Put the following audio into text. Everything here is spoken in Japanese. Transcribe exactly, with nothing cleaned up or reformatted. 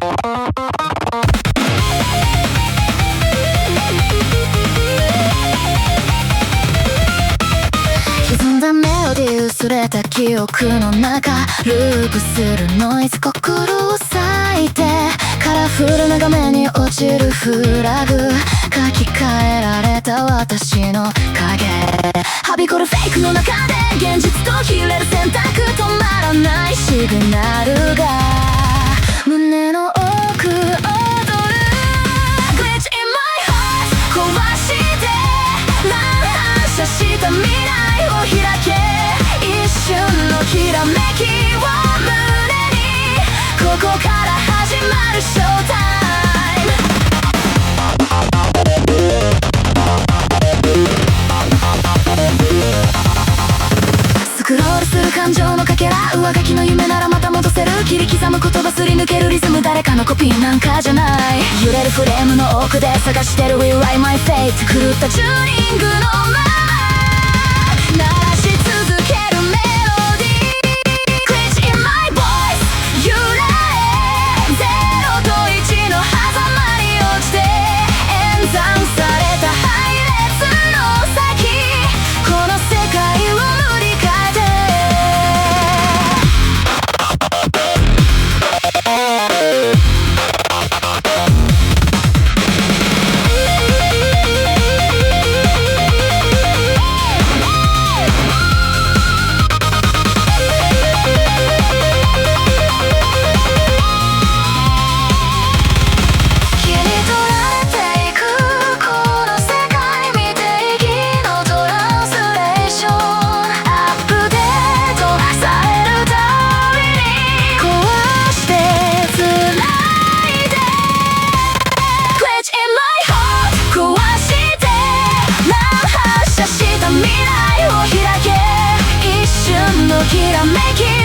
歪んだメロディー薄れた記憶の中ループするノイズ心を裂いてカラフルな画面に落ちるフラグ書き換えられた私の影はびこるフェイクの中で現実と切れる選択止まらないシグナルが胸の奥踊る Glitch in my heart 壊して乱反射した未来を開け一瞬のきらめきを胸にここから始まるショータイムスクロールする感情のかけら上書きの夢ならまた戻せる切り刻む言葉すり抜けるリズム誰かのコピーなんかじゃない揺れるフレームの奥で探してる Rewrite my fate 狂ったチューニングのまま鳴らし続けるメロディー Glitch in my voice 揺られゼロといちの狭間に落ちて演算された配列の先この世界を塗り替えてきらめき